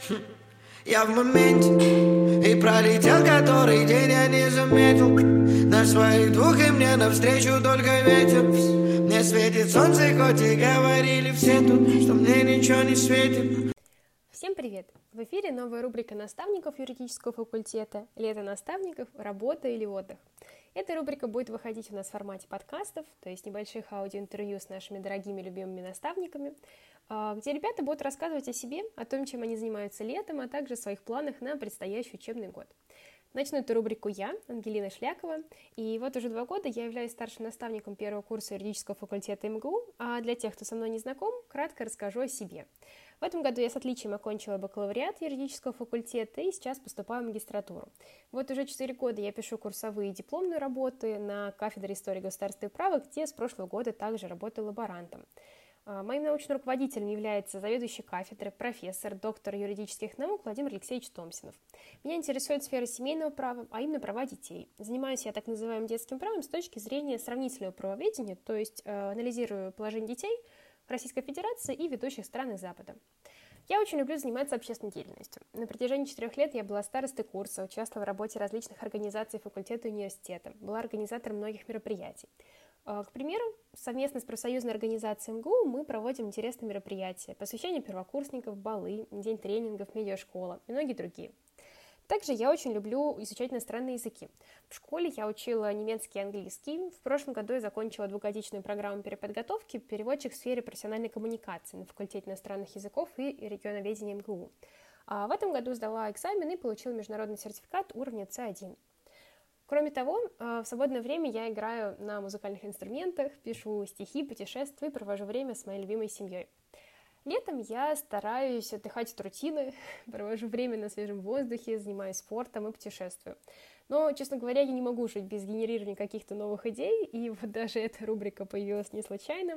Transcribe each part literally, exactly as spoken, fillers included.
Я в моменте, и пролетел который день, я не заметил. На своих двух и мне навстречу только ветер. Мне светит солнце, хоть и говорили все тут, что мне ничего не светит. Всем привет! В эфире новая рубрика наставников юридического факультета «Лето наставников. Работа или отдых». Эта рубрика будет выходить у нас в формате подкастов, то есть небольших аудиоинтервью с нашими дорогими любимыми наставниками, где ребята будут рассказывать о себе, о том, чем они занимаются летом, а также о своих планах на предстоящий учебный год. Начну эту рубрику я, Ангелина Шлякова, и вот уже два года я являюсь старшим наставником первого курса юридического факультета эм гэ у, а для тех, кто со мной не знаком, кратко расскажу о себе. В этом году я с отличием окончила бакалавриат юридического факультета и сейчас поступаю в магистратуру. Вот уже четыре года я пишу курсовые и дипломные работы на кафедре истории государства и права, где с прошлого года также работаю лаборантом. Моим научным руководителем является заведующий кафедры, профессор, доктор юридических наук Владимир Алексеевич Томсинов. Меня интересует сфера семейного права, а именно права детей. Занимаюсь я так называемым детским правом с точки зрения сравнительного правоведения, то есть э, анализирую положение детей в Российской Федерации и ведущих странах Запада. Я очень люблю заниматься общественной деятельностью. На протяжении четырех лет я была старостой курса, участвовала в работе различных организаций факультета и университета, была организатором многих мероприятий. К примеру, совместно с профсоюзной организацией эм гэ у мы проводим интересные мероприятия, посвящение первокурсников, балы, день тренингов, медиашкола и многие другие. Также я очень люблю изучать иностранные языки. В школе я учила немецкий и английский. В прошлом году я закончила двухгодичную программу переподготовки переводчик в сфере профессиональной коммуникации на факультете иностранных языков и регионоведения эм гэ у. А в этом году сдала экзамен и получила международный сертификат уровня цэ один. Кроме того, в свободное время я играю на музыкальных инструментах, пишу стихи, путешествую и провожу время с моей любимой семьей. Летом я стараюсь отдыхать от рутины, провожу время на свежем воздухе, занимаюсь спортом и путешествую. Но, честно говоря, я не могу жить без генерирования каких-то новых идей, и вот даже эта рубрика появилась не случайно.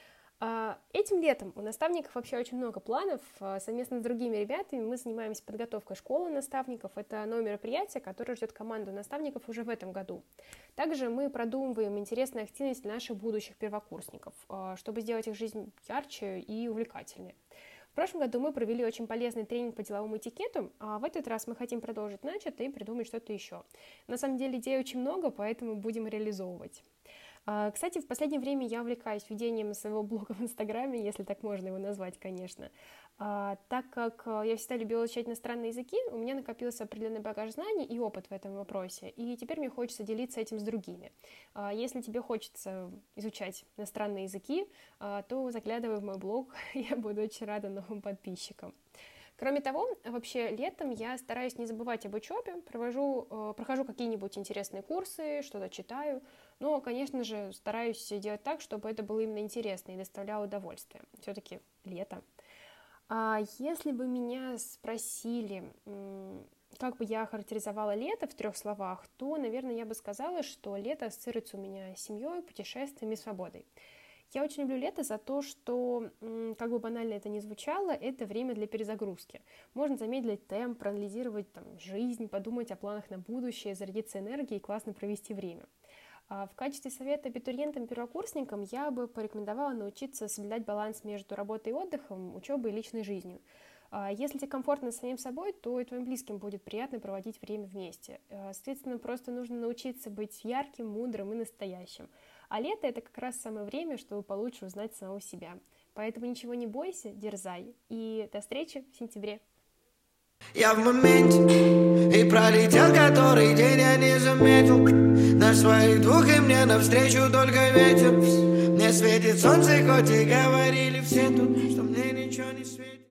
Этим летом у наставников вообще очень много планов. Совместно с другими ребятами мы занимаемся подготовкой школы наставников. Это новое мероприятие, которое ждет команду наставников уже в этом году. Также мы продумываем интересные активности для наших будущих первокурсников, чтобы сделать их жизнь ярче и увлекательнее. В прошлом году мы провели очень полезный тренинг по деловому этикету, а в этот раз мы хотим продолжить начатое и придумать что-то еще. На самом деле идей очень много, поэтому будем реализовывать. Кстати, в последнее время я увлекаюсь ведением своего блога в Инстаграме, если так можно его назвать, конечно. Так как я всегда любила изучать иностранные языки, у меня накопился определенный багаж знаний и опыт в этом вопросе, и теперь мне хочется делиться этим с другими. Если тебе хочется изучать иностранные языки, то заглядывай в мой блог, я буду очень рада новым подписчикам. Кроме того, вообще летом я стараюсь не забывать об учебе, провожу, э, прохожу какие-нибудь интересные курсы, что-то читаю, но, конечно же, стараюсь делать так, чтобы это было именно интересно и доставляло удовольствие. Все-таки лето. А если бы меня спросили, как бы я характеризовала лето в трех словах, то, наверное, я бы сказала, что лето ассоциируется у меня с семьей, путешествиями и свободой. Я очень люблю лето за то, что, как бы банально это ни звучало, это время для перезагрузки. Можно замедлить темп, проанализировать там, жизнь, подумать о планах на будущее, зарядиться энергией и классно провести время. А в качестве совета абитуриентам-первокурсникам я бы порекомендовала научиться соблюдать баланс между работой и отдыхом, учебой и личной жизнью. Если тебе комфортно с самим собой, то и твоим близким будет приятно проводить время вместе. Соответственно, просто нужно научиться быть ярким, мудрым и настоящим. А лето — это как раз самое время, чтобы получше узнать самого себя. Поэтому ничего не бойся, дерзай. И до встречи в сентябре. Я в моменте, и пролетел который день, я не заметил. На своих двух и мне навстречу только ветер. Мне светит солнце, хоть и говорили все тут, что мне ничего не светит.